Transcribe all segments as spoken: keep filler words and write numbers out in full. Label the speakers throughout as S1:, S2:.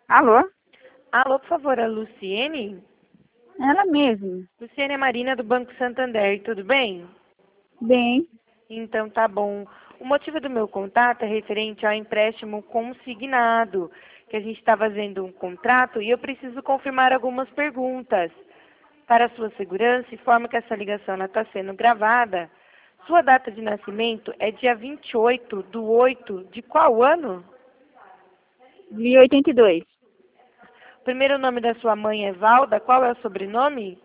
S1: Alô?
S2: Alô, por favor, a Luciene?
S1: Ela mesma.
S2: Luciene é Marina do Banco Santander, tudo bem?
S1: Bem,
S2: Então tá bom. O motivo do meu contato é referente ao empréstimo consignado, que a gente está fazendo um contrato e eu preciso confirmar algumas perguntas. Para a sua segurança, informo que essa ligação está sendo gravada. Sua data de nascimento é dia vinte e oito de oito de qual ano?
S1: de oitenta e dois.
S2: O primeiro nome da sua mãe é Valda, qual é o sobrenome?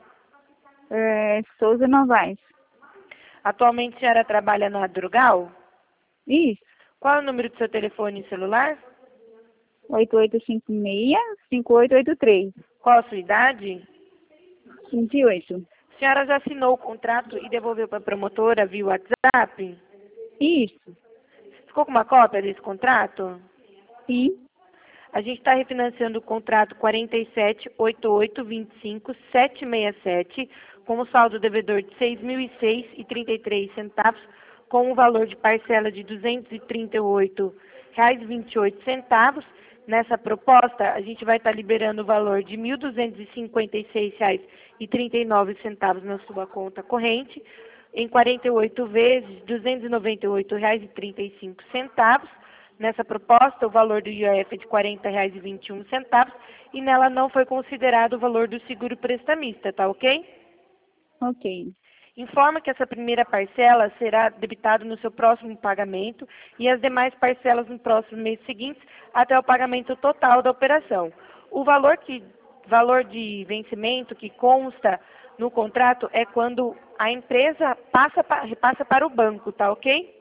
S1: É, Souza Novaes.
S2: Atualmente a senhora trabalha na Drugal?
S1: Isso.
S2: Qual é o número do seu telefone celular?
S1: oito oito cinco seis, cinco oito oito três.
S2: Qual a sua idade?
S1: vinte e oito.
S2: A senhora já assinou o contrato e devolveu para a promotora via WhatsApp?
S1: Isso.
S2: Ficou com uma cópia desse contrato?
S1: Sim.
S2: A gente está refinanciando o contrato quarenta e sete, oitenta e oito, vinte e cinco, setecentos e sessenta e sete, com o saldo devedor de seis mil e seis reais e trinta e três centavos, com o valor de parcela de duzentos e trinta e oito reais e vinte e oito centavos. Nessa proposta, a gente vai estar liberando o valor de mil duzentos e cinquenta e seis reais e trinta e nove centavos na sua conta corrente, em quarenta e oito vezes, duzentos e noventa e oito reais e trinta e cinco centavos. Nessa proposta, o valor do I O F é de quarenta reais e vinte e um centavos e nela não foi considerado o valor do seguro prestamista, tá ok?
S1: Ok.
S2: Informa que essa primeira parcela será debitada no seu próximo pagamento e as demais parcelas no próximo mês seguinte até o pagamento total da operação. O valor, que, valor de vencimento que consta no contrato é quando a empresa passa, repassa para o banco, tá ok?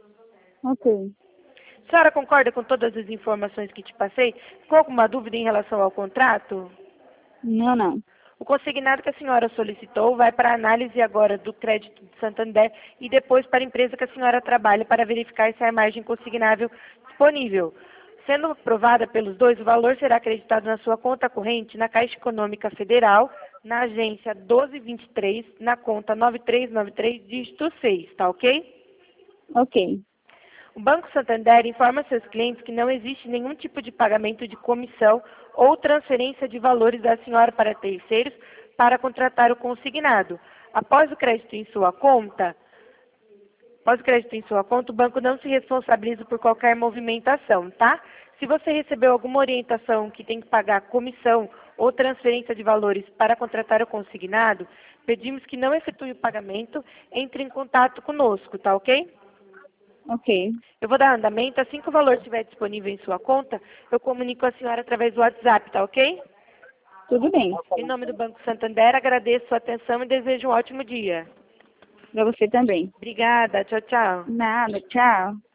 S1: Ok.
S2: A senhora concorda com todas as informações que te passei? Ficou alguma dúvida em relação ao contrato?
S1: Não, não.
S2: O consignado que a senhora solicitou vai para a análise agora do crédito de Santander e depois para a empresa que a senhora trabalha para verificar se há margem consignável disponível. Sendo aprovada pelos dois, o valor será acreditado na sua conta corrente na Caixa Econômica Federal, na agência doze vinte e três, na conta nove três nove três, dígito seis, tá ok?
S1: Ok.
S2: O Banco Santander informa seus clientes que não existe nenhum tipo de pagamento de comissão ou transferência de valores da senhora para terceiros para contratar o consignado. Após o crédito em sua conta, após o crédito em sua conta, o banco não se responsabiliza por qualquer movimentação, tá? Se você recebeu alguma orientação que tem que pagar comissão ou transferência de valores para contratar o consignado, pedimos que não efetue o pagamento, entre em contato conosco, tá ok?
S1: Ok.
S2: Eu vou dar andamento, assim que o valor estiver disponível em sua conta, eu comunico a senhora através do WhatsApp, tá ok?
S1: Tudo bem.
S2: Em nome do Banco Santander, agradeço sua atenção e desejo um ótimo dia.
S1: Para você também.
S2: Obrigada, tchau, tchau.
S1: Nada. Tchau.